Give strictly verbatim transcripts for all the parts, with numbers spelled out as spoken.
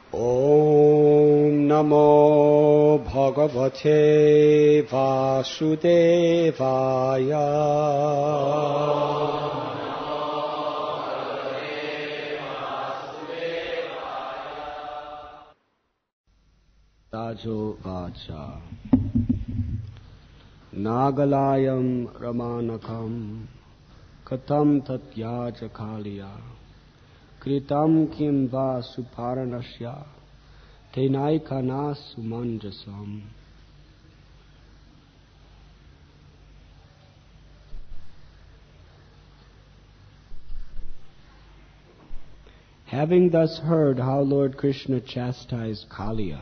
Om Namo Bhagavate Vasudevaya. Tajo Vacha Nagalayam Ramanakam Katam Tatyaja Kaliya Kritam Kim Va Suparanasya Tenaikana Sumanjasam. Having thus heard how Lord Krishna chastised Kaliya,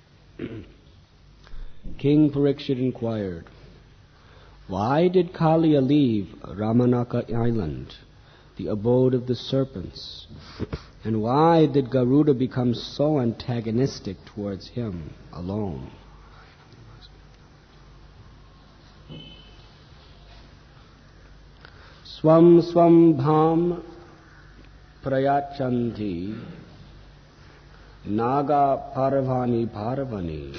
King Parikshit inquired, why did Kaliya leave Ramanaka Island, the abode of the serpents, and why did Garuda become so antagonistic towards him alone? Swam swam bham prayachanti naga parvani parvani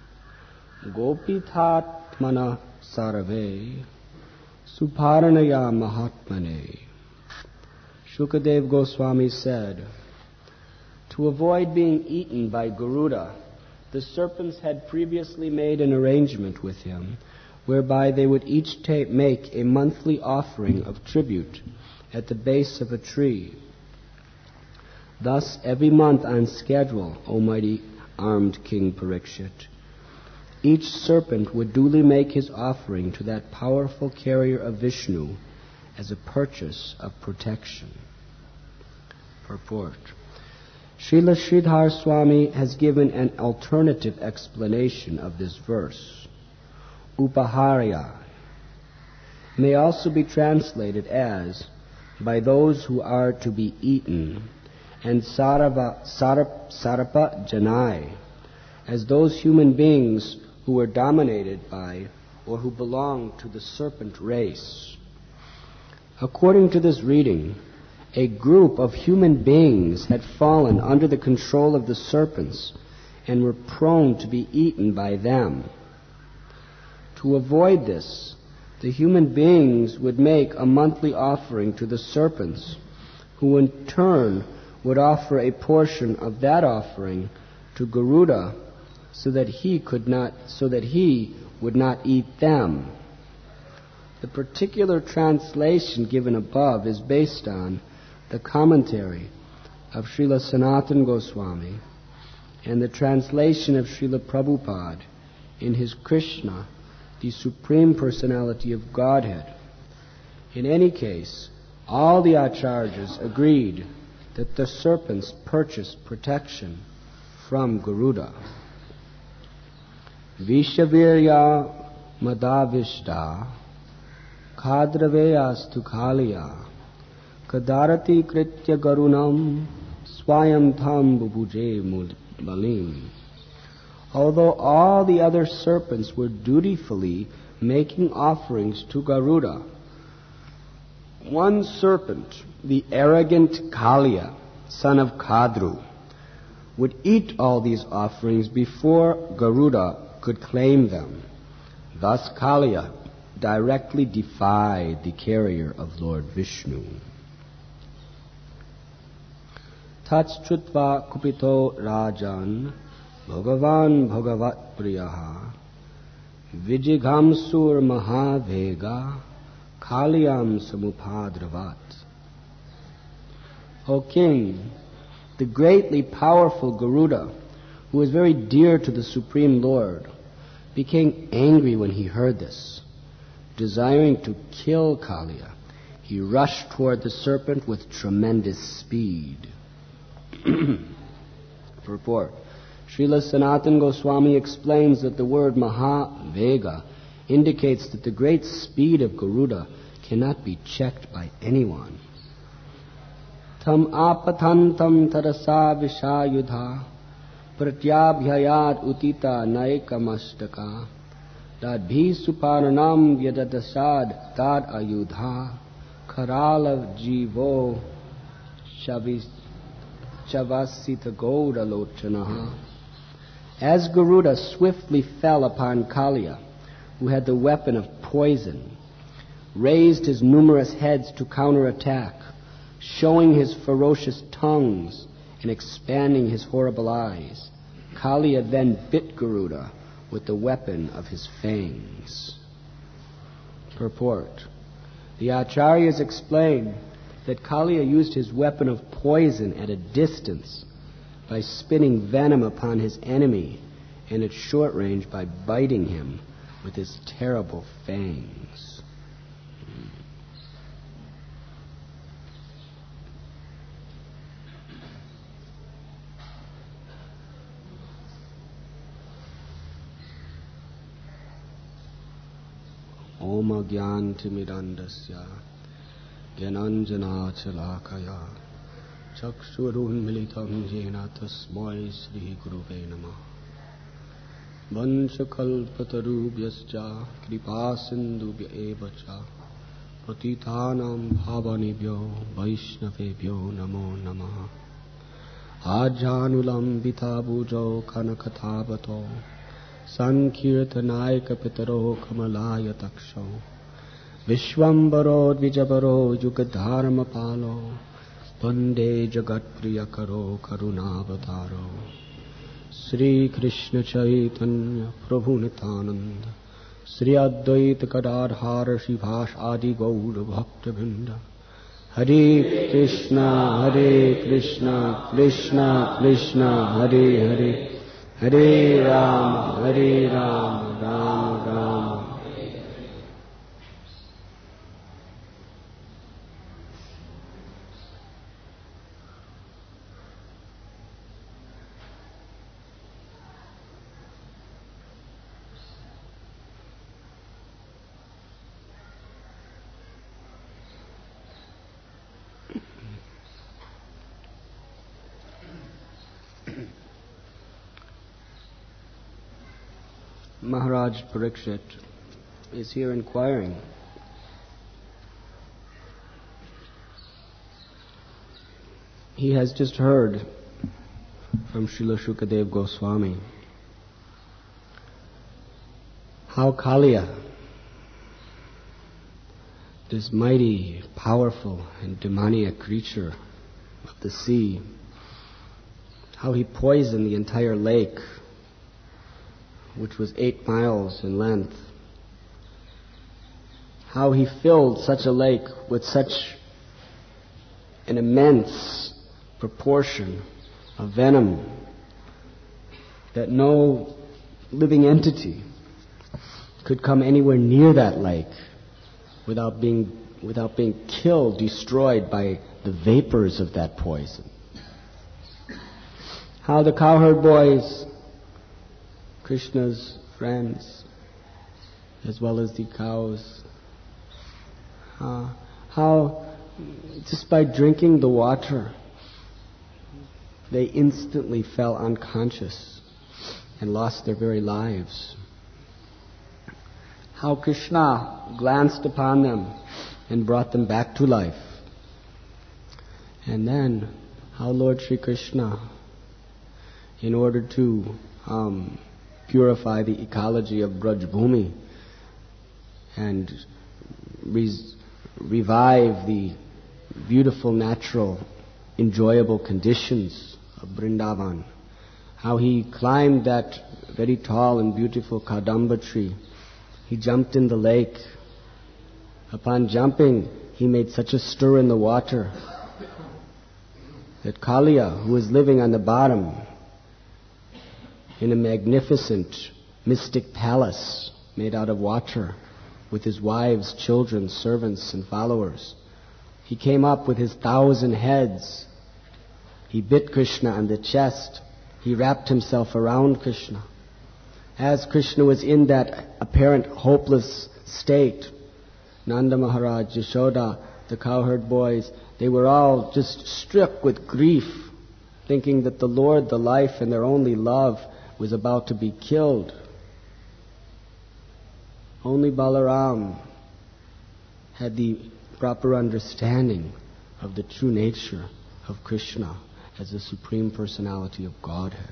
gopithatmana sarve suparanaya mahatmane. Shukadev Goswami said, to avoid being eaten by Garuda, the serpents had previously made an arrangement with him whereby they would each ta- make a monthly offering of tribute at the base of a tree. Thus, every month on schedule, O mighty armed King Parikshit, each serpent would duly make his offering to that powerful carrier of Vishnu as a purchase of protection. Purport. Srila Sridhar Swami has given an alternative explanation of this verse. Upaharya may also be translated as by those who are to be eaten, and sarava, sarap, sarapa janai as those human beings who were dominated by or who belong to the serpent race. According to this reading, a group of human beings had fallen under the control of the serpents and were prone to be eaten by them. To avoid this, the human beings would make a monthly offering to the serpents, who in turn would offer a portion of that offering to Garuda so that he could not, so that he would not eat them. The particular translation given above is based on the commentary of Srila Sanatana Goswami and the translation of Srila Prabhupada in his Krishna, the Supreme Personality of Godhead. In any case, all the acharyas agreed that the serpents purchased protection from Garuda. Vishavirya madavishta khadraveyastu kaliya kadarati kritya garunam swayam tham bubuje malim. Although all the other serpents were dutifully making offerings to Garuda, one serpent, the arrogant Kaliya, son of Kadru, would eat all these offerings before Garuda could claim them. Thus Kaliya directly defied the carrier of Lord Vishnu. Tatschutva kupito rajan bhagavan bhagavat priyaha vijighamsur mahavega kaliyam samupadravat. O king, the greatly powerful Garuda, who was very dear to the Supreme Lord, became angry when he heard this. Desiring to kill Kaliya, he rushed toward the serpent with tremendous speed. Purport. Srila Sanatana Goswami explains that the word Mahavega indicates that the great speed of Garuda cannot be checked by anyone. Tam apathantam tarasa vishayudha pratyabhyayat utita naikamashtaka dadbhi suparanam vyadadasad tad ayudha karala jivo shavis chavasita gauralochanaha. As Garuda swiftly fell upon Kaliya, who had the weapon of poison, raised his numerous heads to counterattack, showing his ferocious tongues and expanding his horrible eyes, Kaliya then bit Garuda with the weapon of his fangs. Purport. The Acharyas explain that Kaliya used his weapon of poison at a distance by spitting venom upon his enemy, and at short range by biting him with his terrible fangs. Om Agyantimirandasya Gyananjanachalakaya Chakshurunmilitam Jena Tasmai Sri Guruve Namah. Vanchakalpatarubhyascha Kripasindubhya evacha Patitanam Bhavanibhyo Vaishnavebhyo Namo Namaha. Ajanulam Vitabhujo Kanakathabato Sankirtanayaka Pitaro Kamalaya Taksho Vishwambaro Dvijabaro Yugadharma Palo Pande Jagat Priyakaro Karunavataro Sri Krishna Chaitanya Prabhu Nityananda Sri Advaita Gadadhara Shivash Adi Gaura Bhakta Vrinda. Hare Krishna Hare Krishna Krishna Krishna Hare Hare Hare Rama Hare Rama Rama Rama. Maharaj Parikshit is here inquiring he has just heard from Srila Shukadev Goswami how Kaliya, this mighty, powerful and demoniac creature of the sea, how he poisoned the entire lake, which was eight miles in length. How he filled such a lake with such an immense proportion of venom that no living entity could come anywhere near that lake without being without being killed, destroyed by the vapors of that poison. How the cowherd boys, Krishna's friends, as well as the cows, uh, how just by drinking the water, they instantly fell unconscious and lost their very lives. How Krishna glanced upon them and brought them back to life. And then how Lord Sri Krishna, in order to um, purify the ecology of Braj Bhumi and res- revive the beautiful, natural, enjoyable conditions of Vrindavan, how he climbed that very tall and beautiful Kadamba tree. He jumped in the lake. Upon jumping, he made such a stir in the water that Kaliya, who was living on the bottom in a magnificent mystic palace made out of water with his wives, children, servants, and followers, he came up with his thousand heads. He bit Krishna on the chest. He wrapped himself around Krishna. As Krishna was in that apparent hopeless state, Nanda Maharaj, Yashoda, the cowherd boys, they were all just struck with grief, thinking that the Lord, the life and their only love, was about to be killed. Only Balaram had the proper understanding of the true nature of Krishna as the Supreme Personality of Godhead.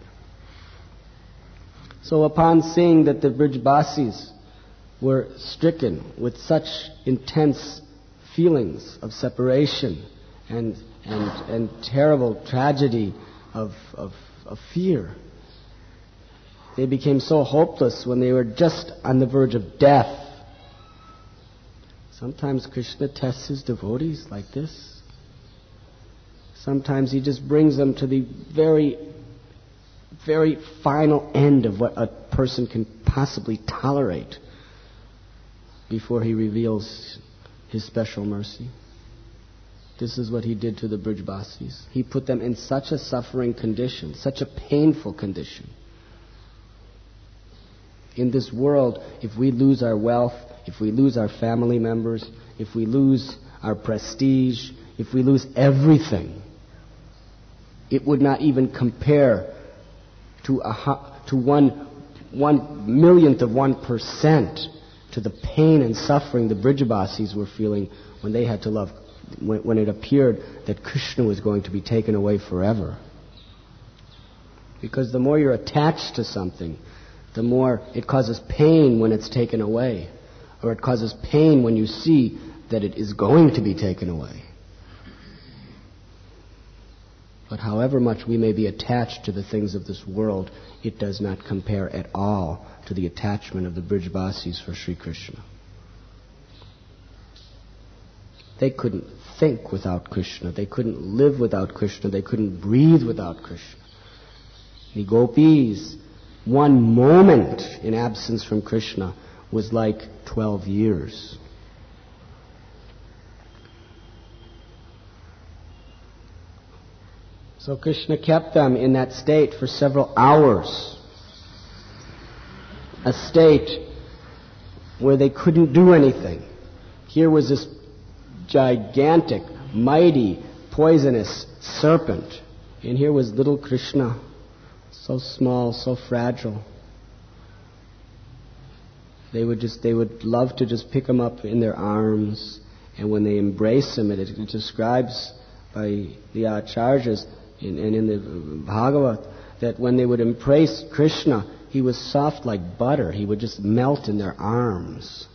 So upon seeing that the Brijbasis were stricken with such intense feelings of separation and and, and terrible tragedy of, of, of fear, they became so hopeless when they were just on the verge of death. Sometimes Krishna tests his devotees like this. Sometimes he just brings them to the very, very final end of what a person can possibly tolerate before he reveals his special mercy. This is what he did to the Brijbasis. He put them in such a suffering condition, such a painful condition. In this world, if we lose our wealth, if we lose our family members, if we lose our prestige, if we lose everything, it would not even compare to a to one one millionth of one percent to the pain and suffering the Brijbasis were feeling when they had to love, when, when it appeared that Krishna was going to be taken away forever. Because the more you're attached to something, the more it causes pain when it's taken away, or it causes pain when you see that it is going to be taken away. But however much we may be attached to the things of this world, it does not compare at all to the attachment of the Brijbasis for Sri Krishna. They couldn't think without Krishna. They couldn't live without Krishna. They couldn't breathe without Krishna. The gopis, one moment in absence from Krishna was like twelve years. So Krishna kept them in that state for several hours. A state where they couldn't do anything. Here was this gigantic, mighty, poisonous serpent. And here was little Krishna, so small, so fragile. They would just, they would love to just pick him up in their arms. And when they embrace him, it, it describes by the Acharyas and in the Bhagavad that when they would embrace Krishna, he was soft like butter. He would just melt in their arms.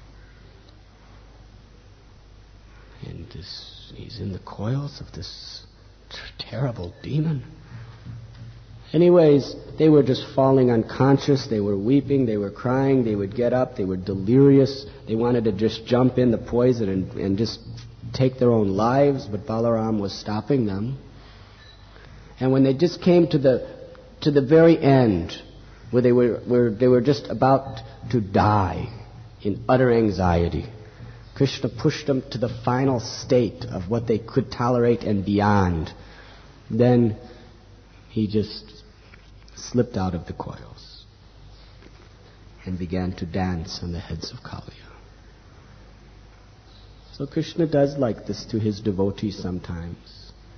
And this, he's in the coils of this t- terrible demon. Anyways, they were just falling unconscious. They were weeping. They were crying. They would get up. They were delirious. They wanted to just jump in the poison and, and just take their own lives, but Balaram was stopping them. And when they just came to the to the very end, where they were where they were just about to die in utter anxiety, Krishna pushed them to the final state of what they could tolerate and beyond. Then he just slipped out of the coils and began to dance on the heads of Kaliya. So Krishna does like this to his devotees sometimes.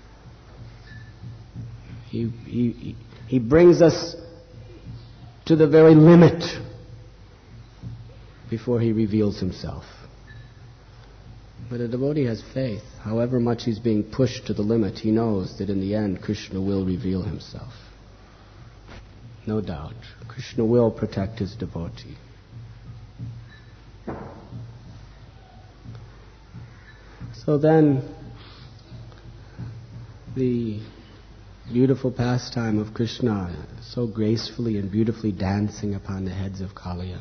He, he, he brings us to the very limit before he reveals himself. But a devotee has faith. However much he's being pushed to the limit, he knows that in the end Krishna will reveal himself. No doubt. Krishna will protect his devotee. So then, the beautiful pastime of Krishna, so gracefully and beautifully dancing upon the heads of Kaliya.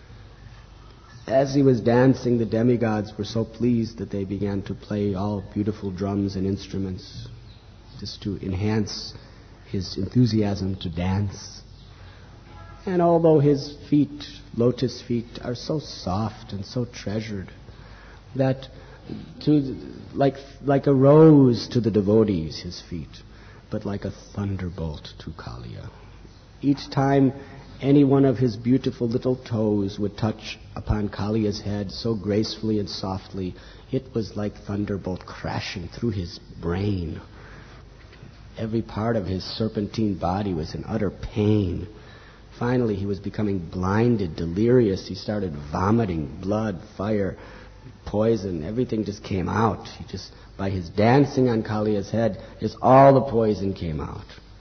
As he was dancing, the demigods were so pleased that they began to play all beautiful drums and instruments just to enhance his enthusiasm to dance. And although his feet, lotus feet, are so soft and so treasured that to like like a rose to the devotees, his feet, but like a thunderbolt to Kaliya. Each time any one of his beautiful little toes would touch upon Kaliya's head so gracefully and softly, it was like thunderbolt crashing through his brain. Every part of his serpentine body was in utter pain. Finally, he was becoming blinded, delirious. He started vomiting blood, fire, poison, everything just came out. He just, by his dancing on Kaliya's head, just all the poison came out.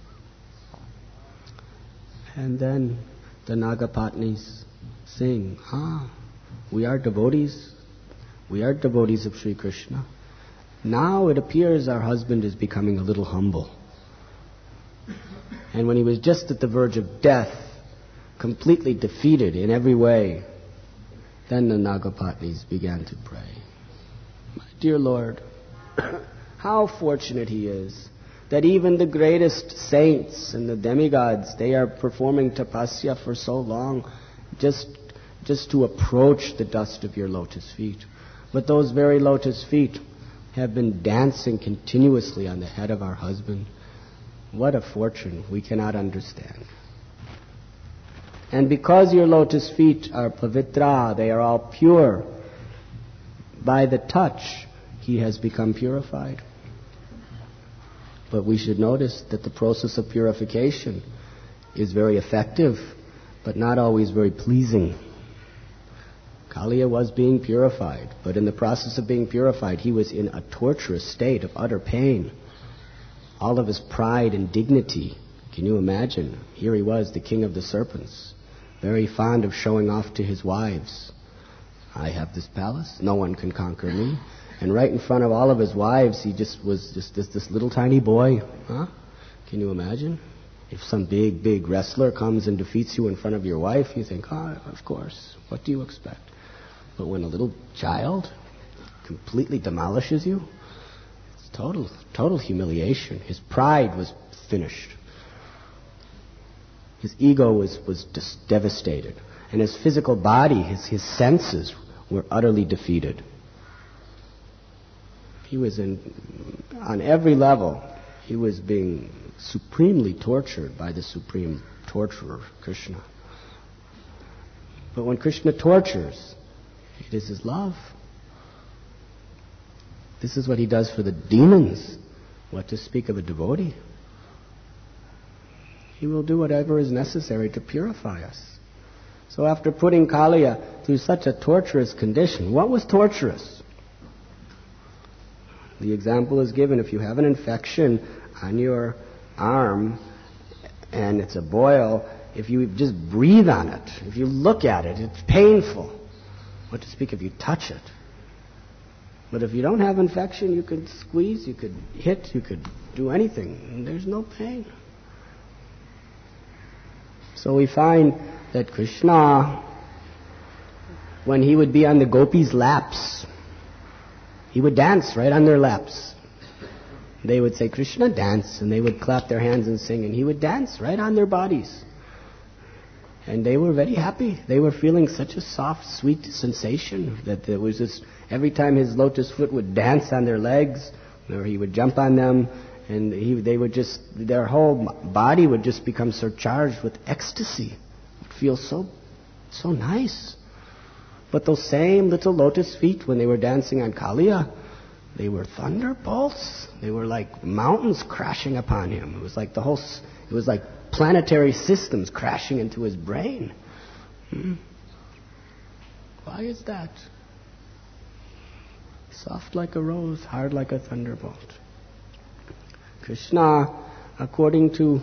And then the Nagapatnis sing, ah, we are devotees. We are devotees of Sri Krishna. Now it appears our husband is becoming a little humble. And when he was just at the verge of death, completely defeated in every way, then the Nagapatnis began to pray. My dear Lord, how fortunate he is that even the greatest saints and the demigods, they are performing tapasya for so long just, just to approach the dust of your lotus feet. But those very lotus feet have been dancing continuously on the head of our husband. What a fortune we cannot understand. And because your lotus feet are pavitra, they are all pure, by the touch, he has become purified. But we should notice that the process of purification is very effective, but not always very pleasing. Kaliya was being purified, but in the process of being purified, he was in a torturous state of utter pain. All of his pride and dignity, can you imagine? Here he was, the king of the serpents, very fond of showing off to his wives. I have this palace, no one can conquer me. And right in front of all of his wives, he just was just this, this little tiny boy. Huh? Can you imagine? If some big, big wrestler comes and defeats you in front of your wife, you think, oh, of course, what do you expect? But when a little child completely demolishes you, it's total, total humiliation. His pride was finished. His ego was, was just devastated. And his physical body, his, his senses were utterly defeated. He was in, on every level, he was being supremely tortured by the supreme torturer, Krishna. But when Krishna tortures, it is his love. This is what he does for the demons. What to speak of a devotee? He will do whatever is necessary to purify us. So after putting Kaliya through such a torturous condition, what was torturous? The example is given. If you have an infection on your arm and it's a boil, if you just breathe on it, if you look at it, it's painful. What to speak if you touch it? But if you don't have infection, you could squeeze, you could hit, you could do anything, and there's no pain. So we find that Krishna, when he would be on the gopis' laps, he would dance right on their laps. They would say, Krishna, dance, and they would clap their hands and sing, and he would dance right on their bodies. And they were very happy. They were feeling such a soft, sweet sensation that there was this, every time his lotus foot would dance on their legs, or he would jump on them, and he, they would just, their whole body would just become surcharged with ecstasy. It would feel so, so nice. But those same little lotus feet, when they were dancing on Kaliya, they were thunderbolts. They were like mountains crashing upon him. It was like the whole, it was like planetary systems crashing into his brain. Hmm. Why is that? Soft like a rose, hard like a thunderbolt. Krishna, according to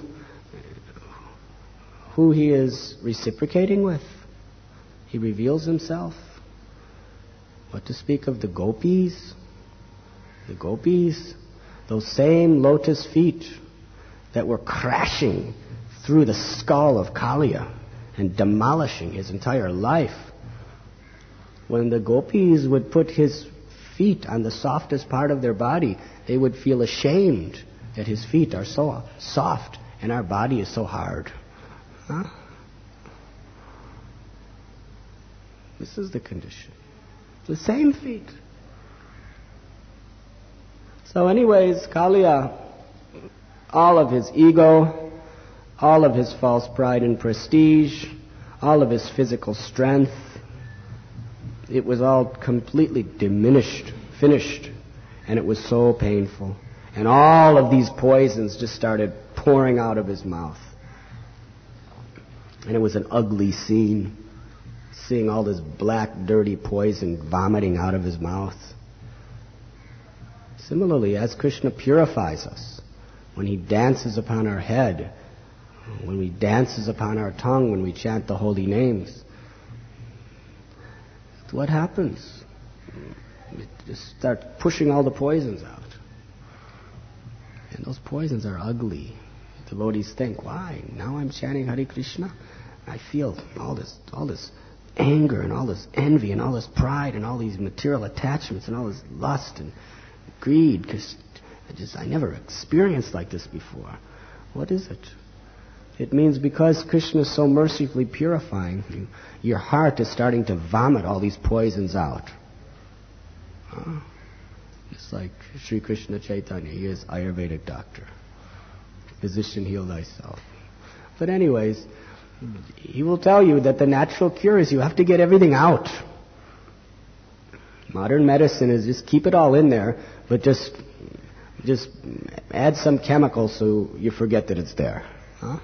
who he is reciprocating with, he reveals himself. What to speak of the gopis? The gopis, those same lotus feet that were crashing through the skull of Kaliya and demolishing his entire life. When the gopis would put his feet on the softest part of their body, they would feel ashamed that his feet are so soft and our body is so hard. Huh? This is the condition. The same feet. So anyways, Kaliya, all of his ego, all of his false pride and prestige, all of his physical strength, it was all completely diminished, finished, and it was so painful. And all of these poisons just started pouring out of his mouth. And it was an ugly scene. seeing all this black, dirty poison vomiting out of his mouth. Similarly, as Krishna purifies us, when he dances upon our head, when he dances upon our tongue, when we chant the holy names, what happens? We just start pushing all the poisons out. And those poisons are ugly. Devotees think, why? Now I'm chanting Hare Krishna, I feel all this, all this anger and all this envy and all this pride and all these material attachments and all this lust and greed, because I just I never experienced like this before. What is it? It means because Krishna is so mercifully purifying you, your heart is starting to vomit all these poisons out. Huh? It's like Sri Krishna Chaitanya. He is Ayurvedic doctor. Physician, heal thyself. But anyways, he will tell you that the natural cure is you have to get everything out. Modern medicine is just keep it all in there, but just just add some chemicals so you forget that it's there. Huh?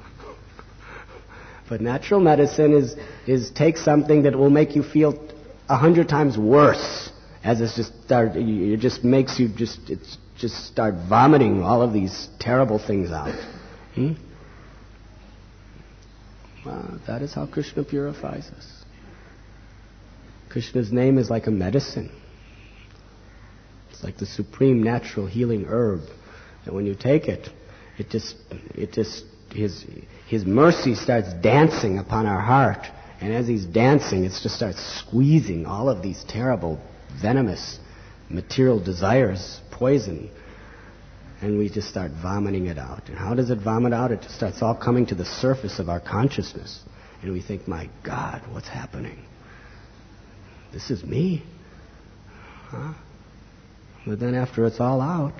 But natural medicine is, is take something that will make you feel a hundred times worse, as it's just start. It just makes you just it's just start vomiting all of these terrible things out. Hmm? Well, that is how Krishna purifies us. Krishna's name is like a medicine. It's like the supreme natural healing herb. And when you take it, it just it just His, his mercy starts dancing upon our heart. And as he's dancing, it just starts squeezing all of these terrible, venomous, material desires, poison. And we just start vomiting it out. And how does it vomit out? It just starts all coming to the surface of our consciousness. And we think, my God, what's happening? This is me. Huh? But then after it's all out,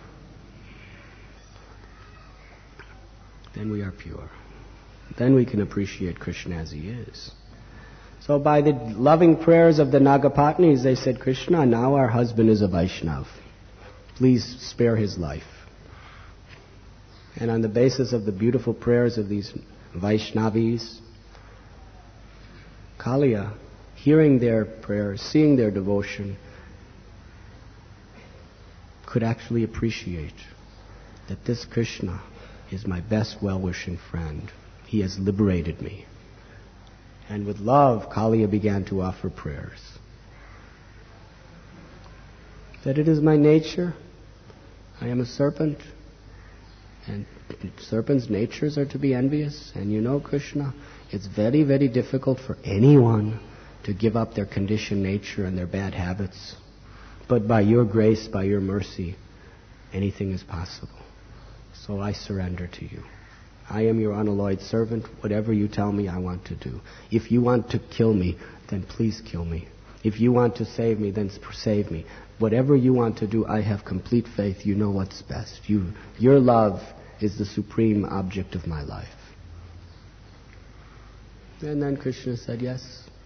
then we are pure. Then we can appreciate Krishna as he is. So by the loving prayers of the Nagapatnis, they said, Krishna, now our husband is a Vaishnav. Please spare his life. And on the basis of the beautiful prayers of these Vaishnavis, Kaliya, hearing their prayers, seeing their devotion, could actually appreciate that this Krishna is my best well-wishing friend. He has liberated me. And with love, Kaliya began to offer prayers. That it is my nature. I am a serpent. And serpents' natures are to be envious. And you know, Krishna, it's very, very difficult for anyone to give up their conditioned nature and their bad habits. But by your grace, by your mercy, anything is possible. So I surrender to you. I am your unalloyed servant. Whatever you tell me, I want to do. If you want to kill me, then please kill me. If you want to save me, then save me. Whatever you want to do, I have complete faith. You know what's best. You, your love is the supreme object of my life. And then Krishna said, yes,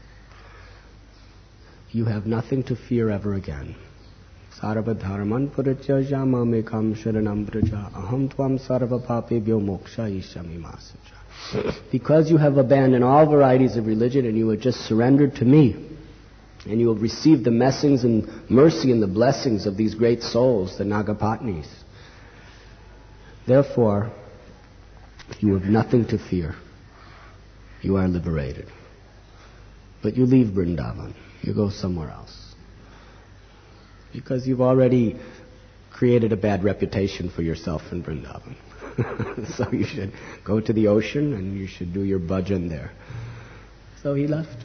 you have nothing to fear ever again. Sarva dharman purajya mamekam sharanam praja aham tvam sarva papebhyo moksha ishami masaja. Because you have abandoned all varieties of religion and you have just surrendered to me, and you have received the blessings and mercy and the blessings of these great souls, the Nagapatnis. Therefore, you have nothing to fear. You are liberated. But you leave Vrindavan. You go somewhere else. Because you've already created a bad reputation for yourself in Vrindavan. So you should go to the ocean and you should do your bhajan there. So he left.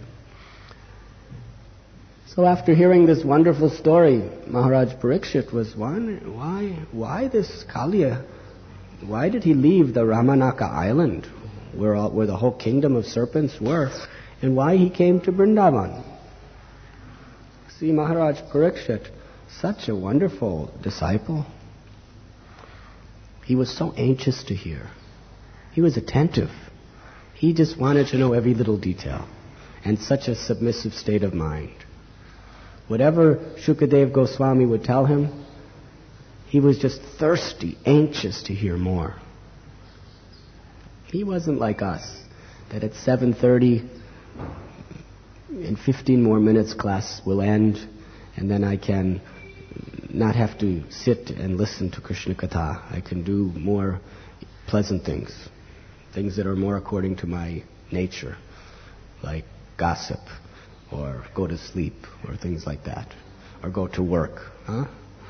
So after hearing this wonderful story, Maharaj Parikshit was wondering, why, why this Kaliya? Why did he leave the Ramanaka island, where, all, where the whole kingdom of serpents were, and why he came to Vrindavan? See, Maharaj Parikshit, such a wonderful disciple. He was so anxious to hear. He was attentive. He just wanted to know every little detail, and such a submissive state of mind. Whatever Shukadev Goswami would tell him, he was just thirsty, anxious to hear more. He wasn't like us, that at seven thirty in fifteen more minutes class will end, and then I can not have to sit and listen to Krishna Katha. I can do more pleasant things, things that are more according to my nature, like gossip, or go to sleep, or things like that, or go to work. Huh?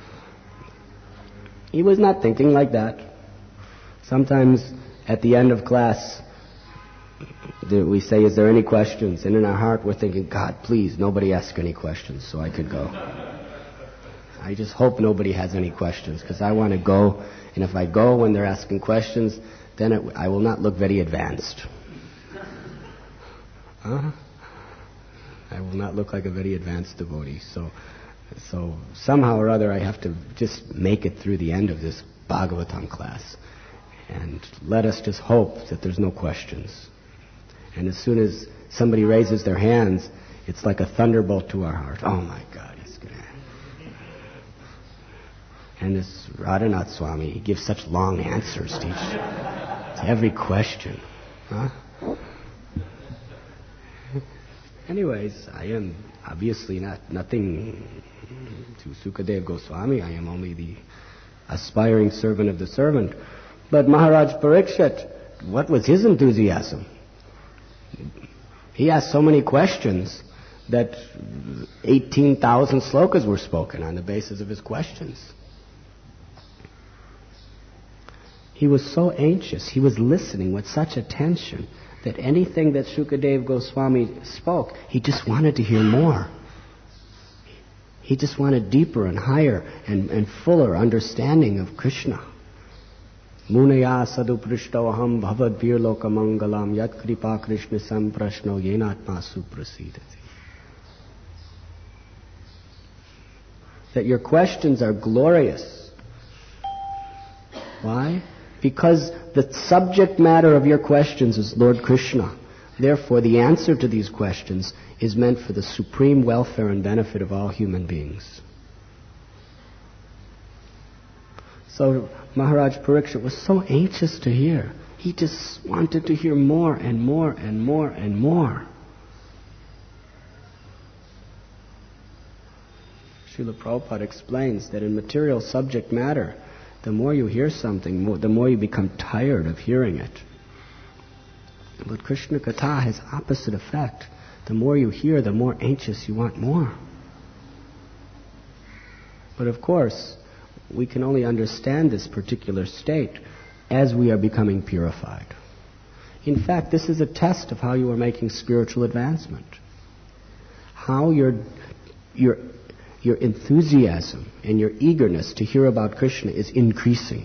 He was not thinking like that. Sometimes at the end of class, we say, is there any questions? And in our heart we're thinking, God, please, nobody ask any questions so I could go. I just hope nobody has any questions, because I want to go, and if I go when they're asking questions, then it, I will not look very advanced. Huh? I will not look like a very advanced devotee. So, so somehow or other I have to just make it through the end of this Bhagavatam class. And let us just hope that there's no questions. And as soon as somebody raises their hands, it's like a thunderbolt to our heart. Oh my God, he's going to... And this Radhanath Swami, he gives such long answers to, each, to every question. Huh? Anyways, I am obviously not nothing to Sukadeva Goswami. I am only the aspiring servant of the servant. But Maharaj Parikshit, what was his enthusiasm? He asked so many questions that eighteen thousand slokas were spoken on the basis of his questions. He was so anxious, he was listening with such attention that anything that Sukadeva Goswami spoke, he just wanted to hear more. He just wanted deeper and higher and, and fuller understanding of Krishna. Munaya saduprishtoham bhavad virloka mangalam yat kripa krishna samprashno yenatma suprasidati. That your questions are glorious. Why? Because the subject matter of your questions is Lord Krishna. Therefore, the answer to these questions is meant for the supreme welfare and benefit of all human beings. So Maharaj Parikshit was so anxious to hear. He just wanted to hear more and more and more and more. Srila Prabhupada explains that in material subject matter, the more you hear something, more, the more you become tired of hearing it. But Krishna Katha has opposite effect. The more you hear, the more anxious you want more. But of course, we can only understand this particular state as we are becoming purified. In fact, this is a test of how you are making spiritual advancement. How your, your, your enthusiasm and your eagerness to hear about Krishna is increasing.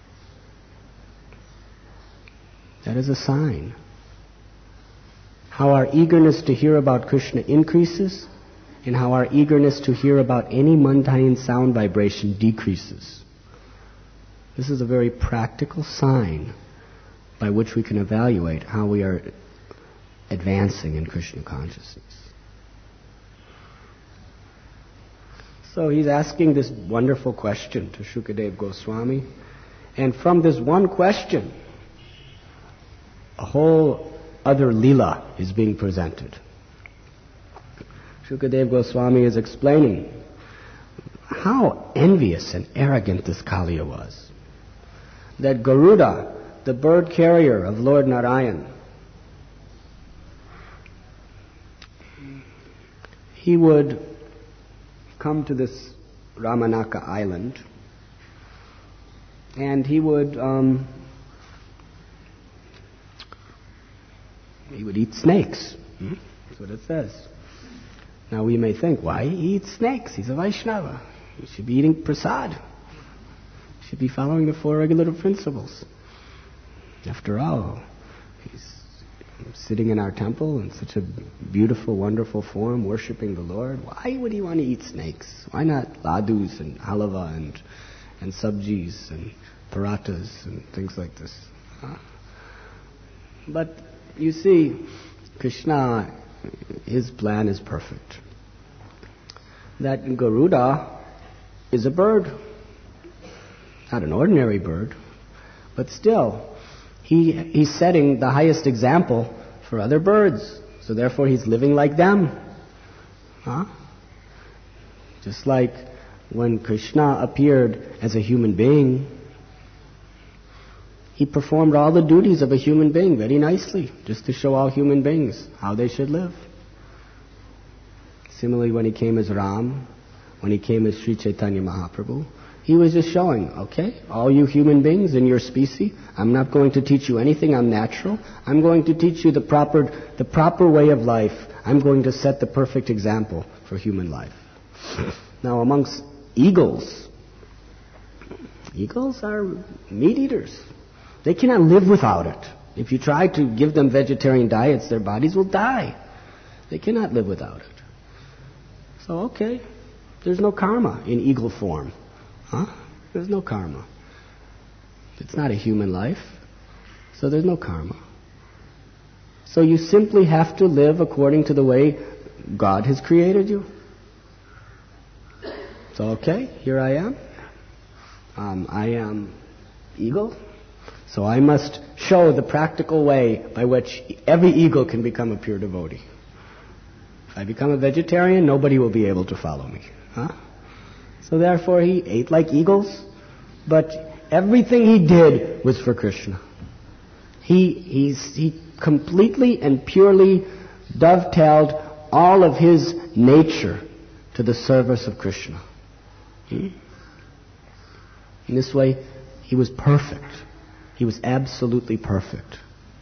That is a sign. How our eagerness to hear about Krishna increases, and how our eagerness to hear about any mundane sound vibration decreases. This is a very practical sign by which we can evaluate how we are advancing in Krishna consciousness. So he's asking this wonderful question to Shukadeva Goswami, and from this one question, a whole other lila is being presented. Shukadeva Goswami is explaining how envious and arrogant this Kaliya was. That Garuda, the bird carrier of Lord Narayan, he would come to this Ramanaka island and he would um, he would eat snakes. Hmm? That's what it says. Now we may think, why he eats snakes? He's a Vaishnava. He should be eating prasad. He should be following the four regulative principles. After all, he's sitting in our temple in such a beautiful, wonderful form, worshipping the Lord. Why would he want to eat snakes? Why not ladus and halava and, and sabjis and parathas and things like this? Huh? But you see, Krishna, his plan is perfect. That Garuda is a bird. Not an ordinary bird, but still, he he's setting the highest example for other birds. So therefore he's living like them. Huh? Just like when Krishna appeared as a human being, he performed all the duties of a human being very nicely, just to show all human beings how they should live. Similarly, when he came as Ram, when he came as Sri Chaitanya Mahaprabhu, he was just showing, okay, all you human beings in your species, I'm not going to teach you anything, I'm natural. I'm going to teach you the proper, the proper way of life. I'm going to set the perfect example for human life. Now, amongst eagles, eagles are meat eaters. They cannot live without it. If you try to give them vegetarian diets, their bodies will die. They cannot live without it. So, okay, there's no karma in eagle form. Huh? There's no karma. It's not a human life, so there's no karma. So you simply have to live according to the way God has created you. So, okay, here I am. Um, I am eagle. So I must show the practical way by which every eagle can become a pure devotee. If I become a vegetarian, nobody will be able to follow me. Huh? So therefore he ate like eagles, but everything he did was for Krishna. He, he's, he completely and purely dovetailed all of his nature to the service of Krishna. Hmm? In this way, he was perfect. He was absolutely perfect.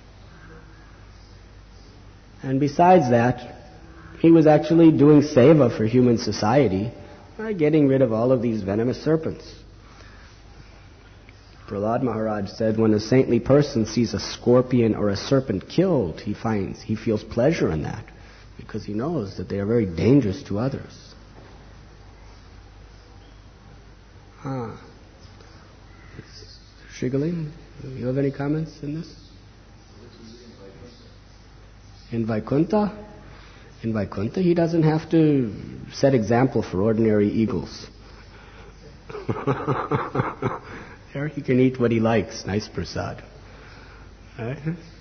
And besides that, he was actually doing seva for human society by getting rid of all of these venomous serpents. Prahlad Maharaj said, when a saintly person sees a scorpion or a serpent killed, he finds, he feels pleasure in that, because he knows that they are very dangerous to others. Ah. Shigaling, do you have any comments in this? In Vaikuntha? In Vaikuntha, he doesn't have to set example for ordinary eagles. There he can eat what he likes. Nice prasad. Right?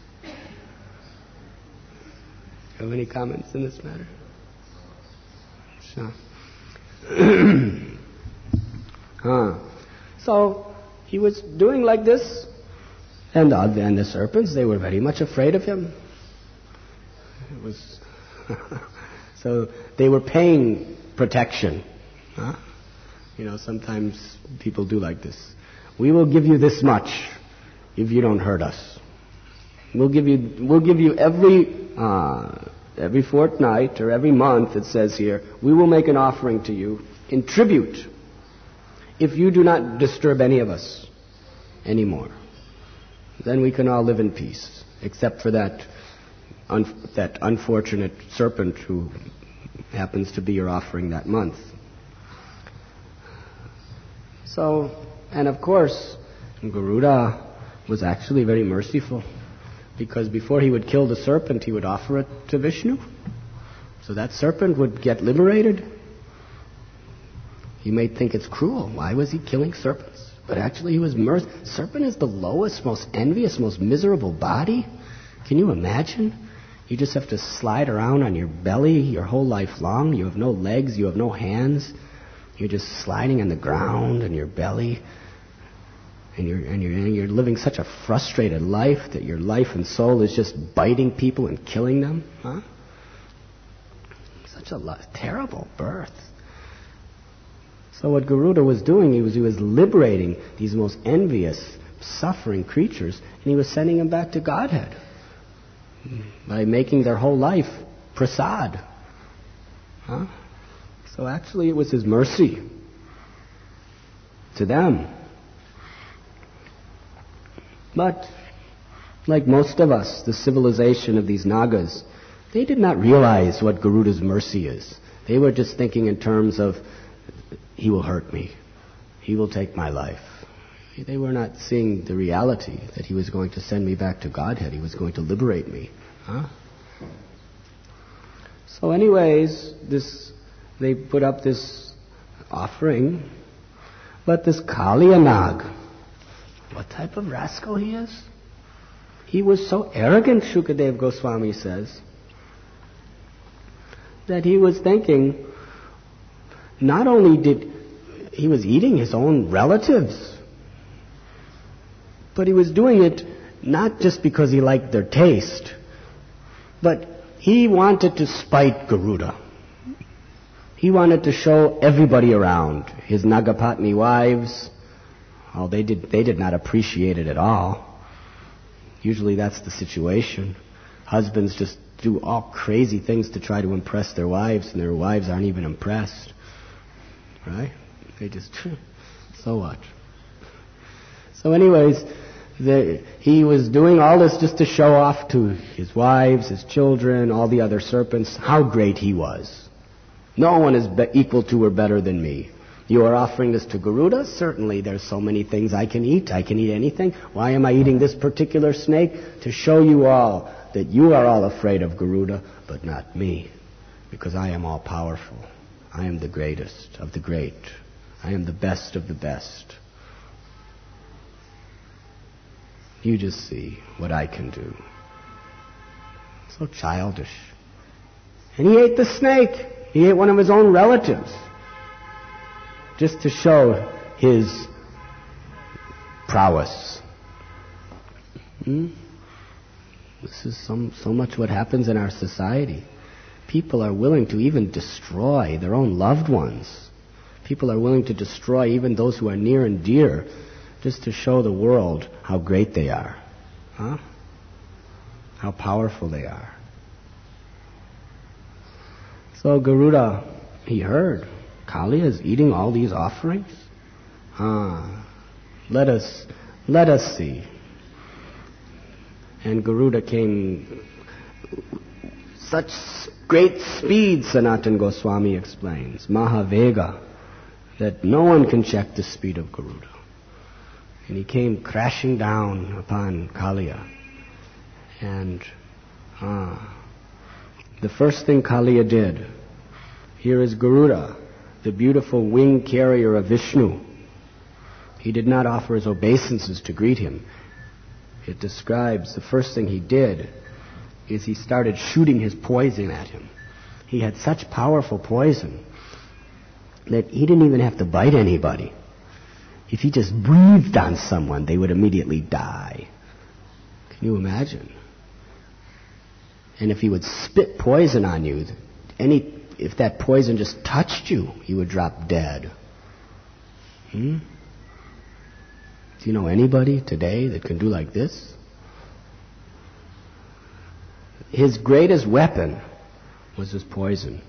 Have any comments in this matter? Sure. Huh. So he was doing like this, and the, and the serpents, they were very much afraid of him. It was so they were paying protection. Huh? You know, sometimes people do like this. We will give you this much if you don't hurt us. We'll give you, we'll give you every, uh, every fortnight or every month, it says here, we will make an offering to you in tribute if you do not disturb any of us anymore. Then we can all live in peace, except for that, un- that unfortunate serpent who happens to be your offering that month. So, and of course, Garuda was actually very merciful, because before he would kill the serpent, he would offer it to Vishnu. So that serpent would get liberated. You may think it's cruel. Why was he killing serpents? But actually he was merciful. Serpent is the lowest, most envious, most miserable body. Can you imagine? You just have to slide around on your belly your whole life long. You have no legs, you have no hands. You're just sliding on the ground on your belly. And you're, and you're, and you're living such a frustrated life that your life and soul is just biting people and killing them. Huh? Such a lo- terrible birth. So what Garuda was doing, he was, he was liberating these most envious, suffering creatures, and he was sending them back to Godhead by making their whole life prasad. Huh? So actually it was his mercy to them. But, like most of us, the civilization of these Nagas, they did not realize what Garuda's mercy is. They were just thinking in terms of, he will hurt me. He will take my life. They were not seeing the reality that he was going to send me back to Godhead. He was going to liberate me. Huh? So anyways, this, they put up this offering. But this Kaliya Nag, what type of rascal he is? He was so arrogant, Shukadev Goswami says. that he was thinking, not only did he was eating his own relatives, but he was doing it not just because he liked their taste, but he wanted to spite Garuda. He wanted to show everybody around, his Nagapatni wives, oh, they did, they did not appreciate it at all. Usually that's the situation. Husbands just do all crazy things to try to impress their wives, and their wives aren't even impressed. Right? They just, so what? So anyways, the, he was doing all this just to show off to his wives, his children, all the other serpents, how great he was. No one is be- equal to or better than me. You are offering this to Garuda? Certainly, there's so many things I can eat. I can eat anything. Why am I eating this particular snake? To show you all that you are all afraid of Garuda, but not me. Because I am all powerful. I am the greatest of the great. I am the best of the best. You just see what I can do. So childish. And he ate the snake. He ate one of his own relatives. Just to show his prowess. Hmm? This is some, so much what happens in our society. People are willing to even destroy their own loved ones. People are willing to destroy even those who are near and dear just to show the world how great they are. Huh? How powerful they are. So Garuda, he heard, Kaliya is eating all these offerings? Ah, let us, let us see. And Garuda came such great speed, Sanatana Goswami explains, Mahavega, that no one can check the speed of Garuda. And he came crashing down upon Kaliya. And ah, the first thing Kaliya did, here is Garuda, the beautiful wing carrier of Vishnu. He did not offer his obeisances to greet him. It describes the first thing he did is he started shooting his poison at him. He had such powerful poison that he didn't even have to bite anybody. If he just breathed on someone, they would immediately die. Can you imagine? And if he would spit poison on you, any if that poison just touched you, you would drop dead. Hmm? Do you know anybody today that can do like this? His greatest weapon was his poison.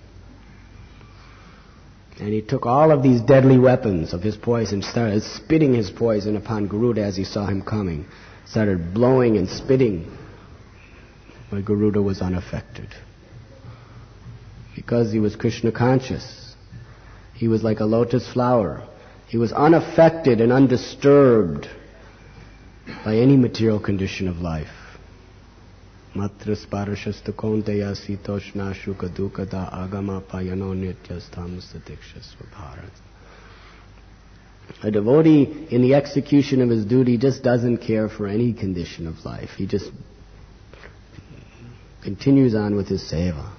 And he took all of these deadly weapons of his poison, started spitting his poison upon Garuda as he saw him coming. Started blowing and spitting. But Garuda was unaffected. Because he was Krishna conscious. He was like a lotus flower. He was unaffected and undisturbed by any material condition of life. Matra sparashasta konteya sitoshna shuka dukata agama payano nityastam satikshasva bharat. A devotee in the execution of his duty just doesn't care for any condition of life. He just continues on with his seva.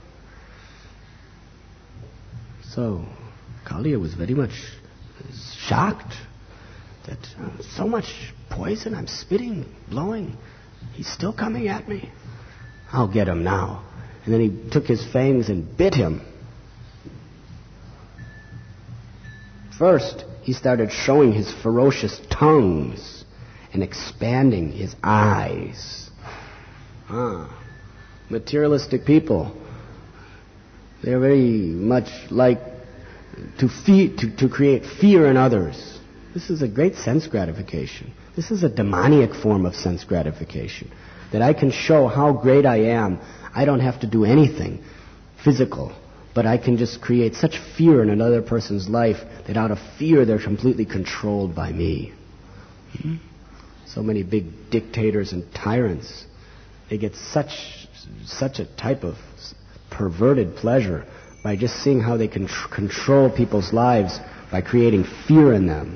So, Kaliya was very much shocked that uh, so much poison, I'm spitting, blowing, he's still coming at me. I'll get him now. And then he took his fangs and bit him. First, he started showing his ferocious tongues and expanding his eyes. Ah, materialistic people. They're very much like to, fe- to, to create fear in others. This is a great sense gratification. This is a demoniac form of sense gratification. That I can show how great I am. I don't have to do anything physical, but I can just create such fear in another person's life that out of fear they're completely controlled by me. Hmm? So many big dictators and tyrants, they get such such a type of perverted pleasure by just seeing how they can tr- control people's lives by creating fear in them.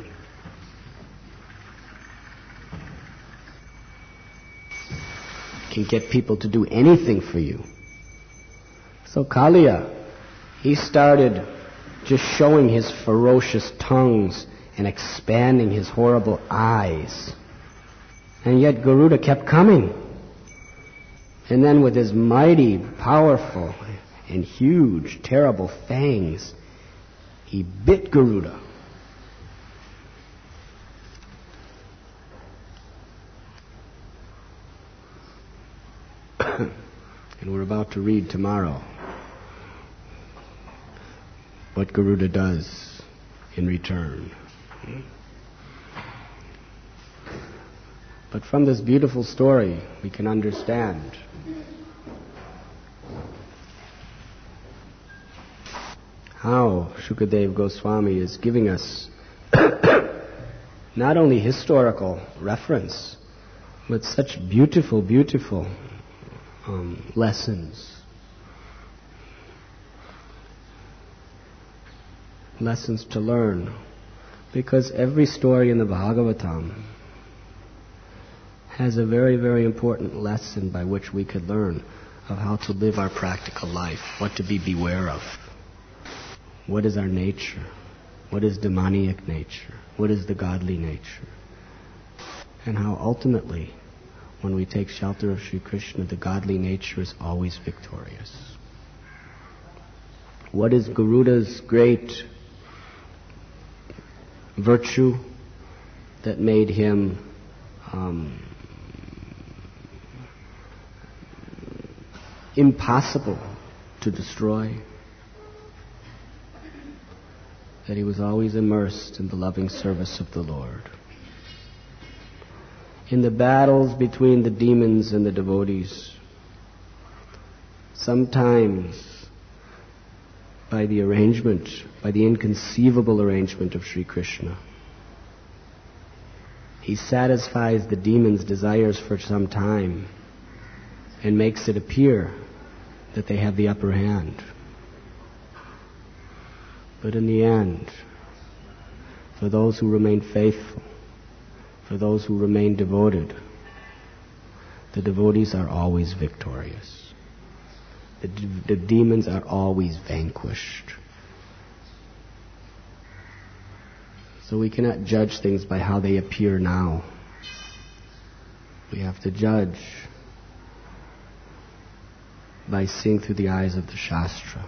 Can get people to do anything for you. So Kaliya, he started just showing his ferocious tongues and expanding his horrible eyes. And yet Garuda kept coming. And then with his mighty, powerful, and huge, terrible fangs, he bit Garuda. And we're about to read tomorrow what Garuda does in return. But from this beautiful story, we can understand how Shukadev Goswami is giving us not only historical reference, but such beautiful, beautiful um, lessons. Lessons to learn. Because every story in the Bhagavatam has a very, very important lesson by which we could learn of how to live our practical life, what to be beware of. What is our nature? What is demoniac nature? What is the godly nature? And how ultimately, when we take shelter of Sri Krishna, the godly nature is always victorious. What is Garuda's great virtue that made him um, impossible to destroy? That he was always immersed in the loving service of the Lord. In the battles between the demons and the devotees, sometimes by the arrangement, by the inconceivable arrangement of Sri Krishna, he satisfies the demons' desires for some time and makes it appear that they have the upper hand. But in the end, for those who remain faithful, for those who remain devoted, the devotees are always victorious. The, d- the demons are always vanquished. So we cannot judge things by how they appear now. We have to judge by seeing through the eyes of the Shastra,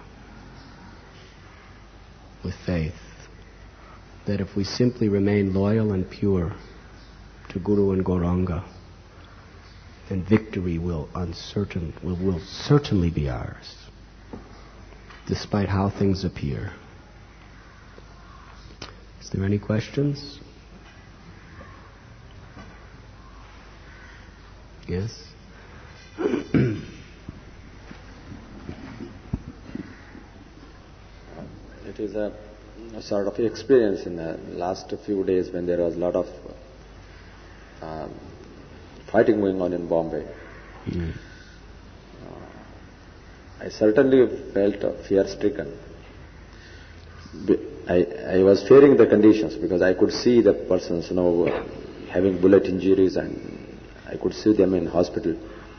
with faith, that if we simply remain loyal and pure to Guru and Gauranga, then victory will uncertain will, will certainly be ours, despite how things appear. Is there any questions? Yes? It is a, a sort of experience in the last few days when there was a lot of um, fighting going on in Bombay. Mm. Uh, I certainly felt uh, fear-stricken. I, I was fearing the conditions because I could see the persons, you know, uh, having bullet injuries, and I could see them in hospital.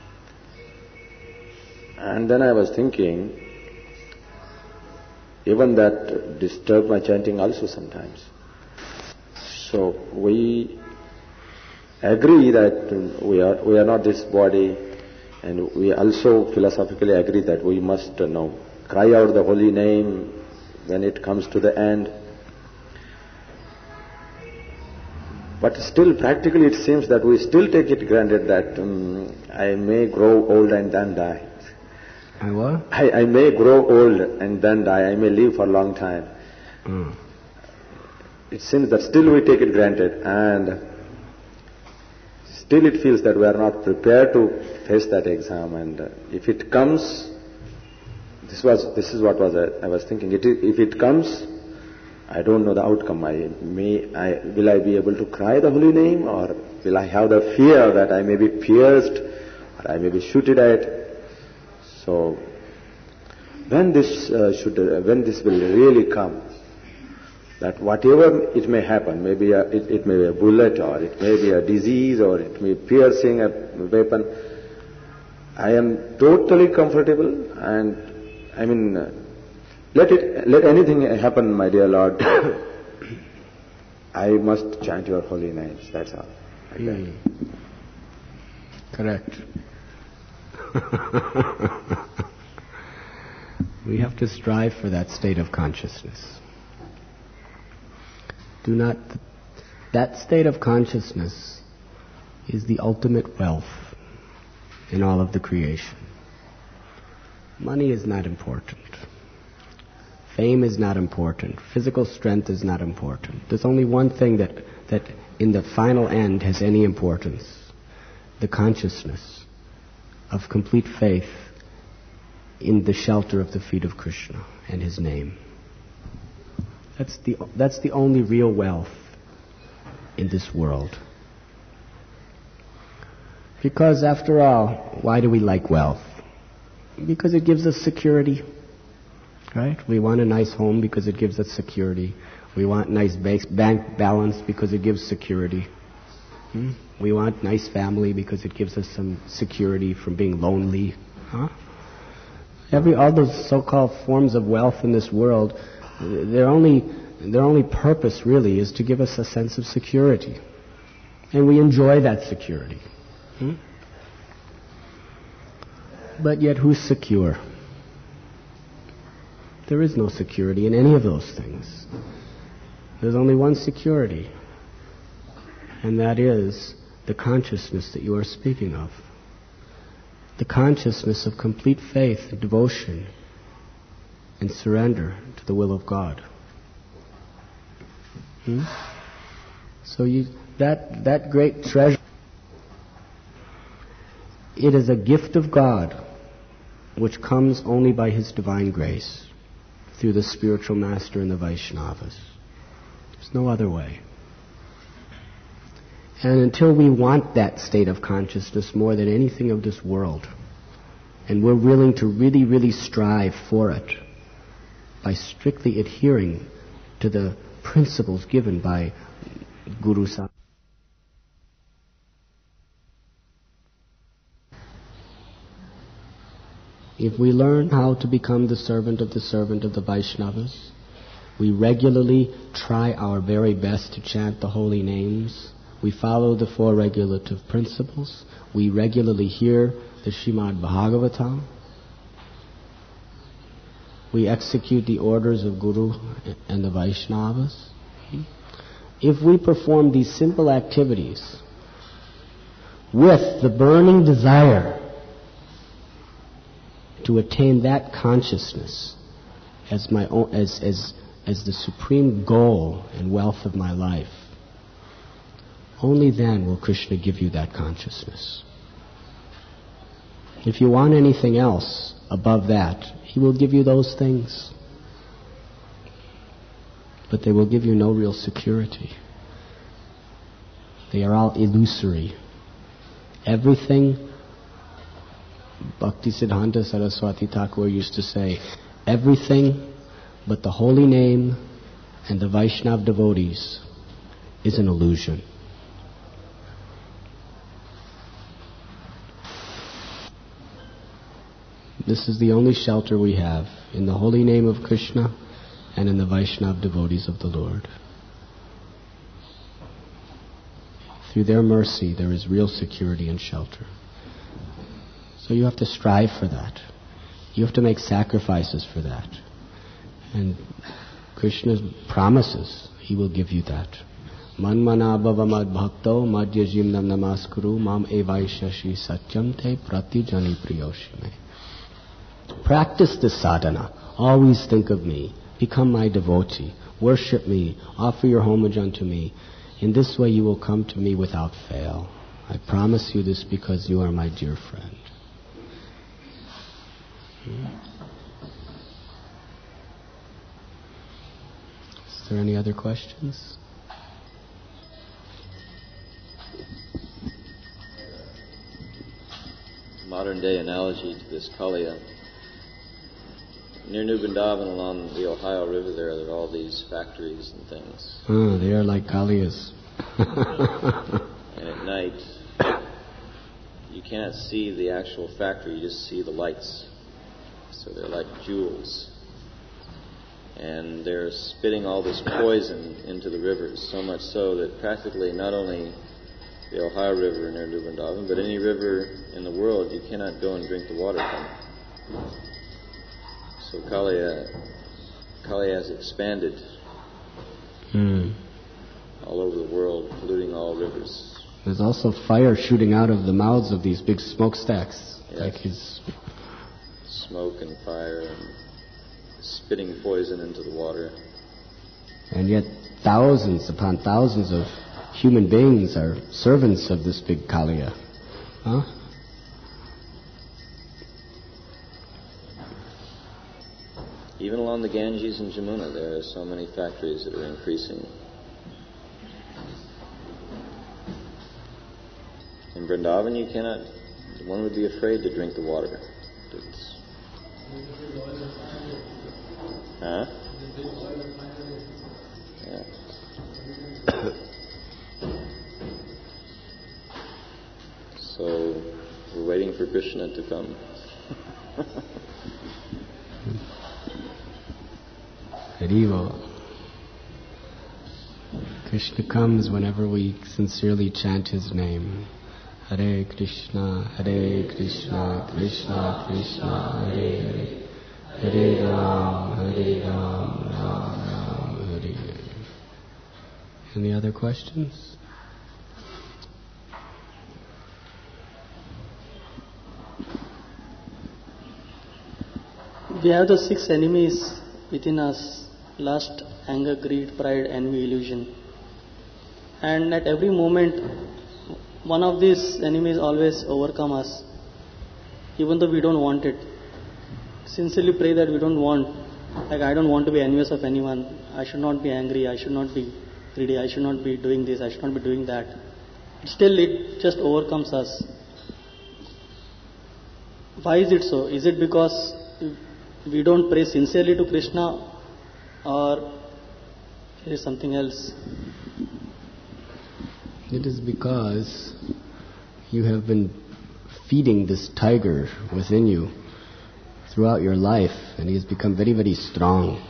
And then I was thinking, even that disturbed my chanting also sometimes. So we agree that we are we are not this body, and we also philosophically agree that we must uh, know cry out the holy name when it comes to the end. But still, practically, it seems that we still take it granted that um, I may grow old and then die. I what? I, I may grow old and then die. I may live for a long time. Mm. It seems that still we take it granted, and still it feels that we are not prepared to face that exam. And uh, if it comes, this was this is what was uh, I was thinking. It, if it comes, I don't know the outcome. I may I will I be able to cry the holy name, or will I have the fear that I may be pierced, or I may be shooted at? So, when this uh, should, uh, when this will really come, that whatever it may happen, maybe a, it, it may be a bullet, or it may be a disease, or it may be piercing a weapon, I am totally comfortable, and I mean, uh, Let it, let anything happen, my dear Lord. I must chant your holy names, that's all. Like mm. that. Correct. We have to strive for that state of consciousness. Do not... That state of consciousness is the ultimate wealth in all of the creation. Money is not important. Fame is not important. Physical strength is not important. There's only one thing that, that in the final end has any importance. The consciousness of complete faith in the shelter of the feet of Krishna and His name. That's the, that's the only real wealth in this world. Because after all, why do we like wealth? Because it gives us security. Right? We want a nice home because it gives us security. We want nice bank balance because it gives security. Hmm? We want nice family because it gives us some security from being lonely. Huh? Every all those so-called forms of wealth in this world, their only their only purpose really is to give us a sense of security, and we enjoy that security. Hmm? But yet, who's secure? There is no security in any of those things. There's only one security, and that is the consciousness that you are speaking of. The consciousness of complete faith and devotion and surrender to the will of God. Hmm? So you, that, that great treasure, it is a gift of God which comes only by His divine grace, through the spiritual master and the Vaishnavas. There's no other way. And until we want that state of consciousness more than anything of this world, and we're willing to really, really strive for it by strictly adhering to the principles given by Guru Sahib. If we learn how to become the servant of the servant of the Vaishnavas, we regularly try our very best to chant the holy names, we follow the four regulative principles, we regularly hear the Srimad Bhagavatam, we execute the orders of Guru and the Vaishnavas. If we perform these simple activities with the burning desire to attain that consciousness as my own, as as as the supreme goal and wealth of my life, only then will Krishna give you that consciousness. If you want anything else above that, He will give you those things, but they will give you no real security. They are all illusory. Everything, Bhaktisiddhanta Saraswati Thakur used to say, everything but the holy name and the Vaishnav devotees is an illusion. This is the only shelter we have, in the holy name of Krishna and in the Vaishnav devotees of the Lord. Through their mercy, there is real security and shelter. So you have to strive for that. You have to make sacrifices for that. And Krishna promises He will give you that. Manmanabhava mad bhakto madhyajim nam namaskuru mam evaishashi satyam te pratijani priyoshime. Practice this sadhana. Always think of me. Become my devotee. Worship me. Offer your homage unto me. In this way you will come to me without fail. I promise you this because you are my dear friend. Is there any other questions? Modern day analogy to this Kaliya. Near New Vrindavan along the Ohio River there, there are all these factories and things. Ah, they are like Kaliyas. And at night, you cannot see the actual factory, you just see the lights. So they're like jewels. And they're spitting all this poison into the rivers, so much so that practically not only the Ohio River near New Vrindavan, but any river in the world, you cannot go and drink the water from it. So Kaliya, Kaliya has expanded Hmm. all over the world, polluting all rivers. There's also fire shooting out of the mouths of these big smokestacks. Yes. Like his... Smoke and fire and spitting poison into the water. And yet thousands upon thousands of human beings are servants of this big Kaliya. Huh? Even along the Ganges and Jamuna, there are so many factories that are increasing. In Vrindavan, you cannot, one would be afraid to drink the water. It's, huh? Yeah. So, we're waiting for Krishna to come. Haribo. Krishna comes whenever we sincerely chant his name. Hare Krishna, Hare Krishna, Krishna Krishna, Hare Hare, Hare Ram, Hare Ram, Ram Ram, Hare Hare. Any other questions? We have the six enemies within us: lust, anger, greed, pride, envy, illusion. And at every moment, one of these enemies always overcome us, even though we don't want it. Sincerely pray that we don't want, like I don't want to be envious of anyone. I should not be angry. I should not be greedy. I should not be doing this. I should not be doing that. Still, it just overcomes us. Why is it so? Is it because we don't pray sincerely to Krishna, or there is something else? It is because you have been feeding this tiger within you throughout your life, and he has become very, very strong.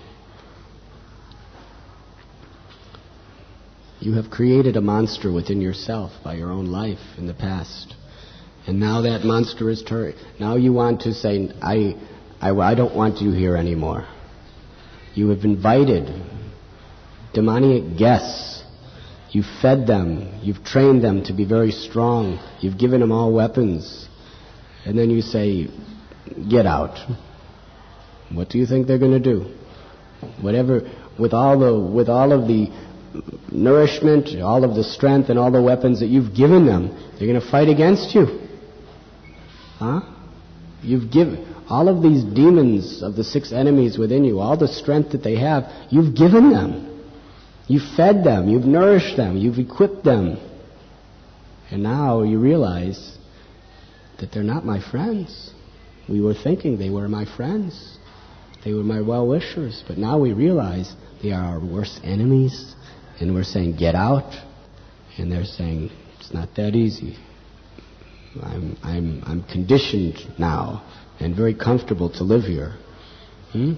You have created a monster within yourself by your own life in the past. And now that monster is turned. Now you want to say, I, I, I don't want you here anymore. You have invited demoniac guests. You've fed them. You've trained them to be very strong. You've given them all weapons. And then you say, get out. What do you think they're going to do? Whatever, with all the, with all of the nourishment, all of the strength and all the weapons that you've given them, they're going to fight against you. Huh? You've given all of these demons of the six enemies within you, all the strength that they have, you've given them. You've fed them, you've nourished them, you've equipped them. And now you realize that they're not my friends. We were thinking they were my friends. They were my well-wishers. But now we realize they are our worst enemies. And we're saying, get out. And they're saying, it's not that easy. I'm, I'm, I'm conditioned now and very comfortable to live here. Hmm?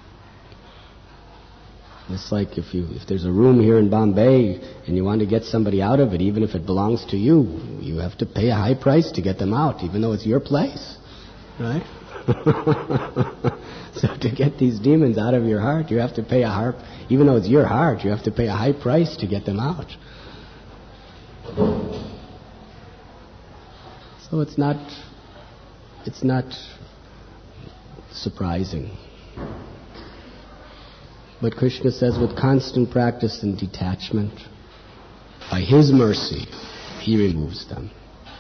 It's like if you if there's a room here in Bombay and you want to get somebody out of it, even if it belongs to you, you have to pay a high price to get them out, even though it's your place. Right? So to get these demons out of your heart, you have to pay a harp, even though it's your heart, you have to pay a high price to get them out. So it's not it's not surprising. But Krishna says, with constant practice and detachment, by His mercy, He removes them.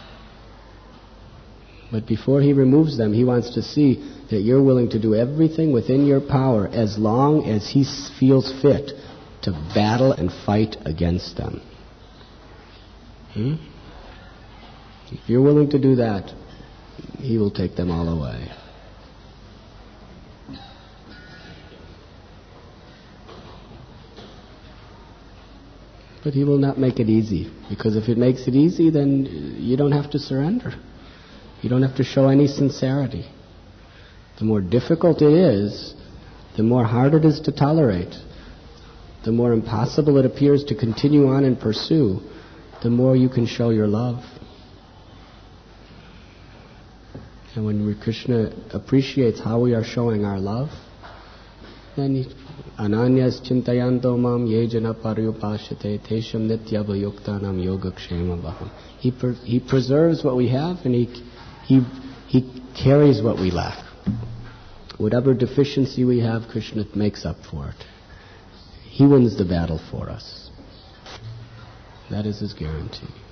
But before He removes them, He wants to see that you're willing to do everything within your power as long as He feels fit to battle and fight against them. Hmm? If you're willing to do that, He will take them all away. But He will not make it easy, because if it makes it easy, then you don't have to surrender. You don't have to show any sincerity. The more difficult it is the more hard it is to tolerate, the more impossible it appears to continue on and pursue, the more you can show your love. And when Krishna appreciates how we are showing our love, then he, Ananyas chintayanto mam ye jana paryupashate tesham nityavayuktanam yogakshema baham. He per, he preserves what we have, and he he he carries what we lack. Whatever deficiency we have, Krishna makes up for it. He wins the battle for us. That is his guarantee.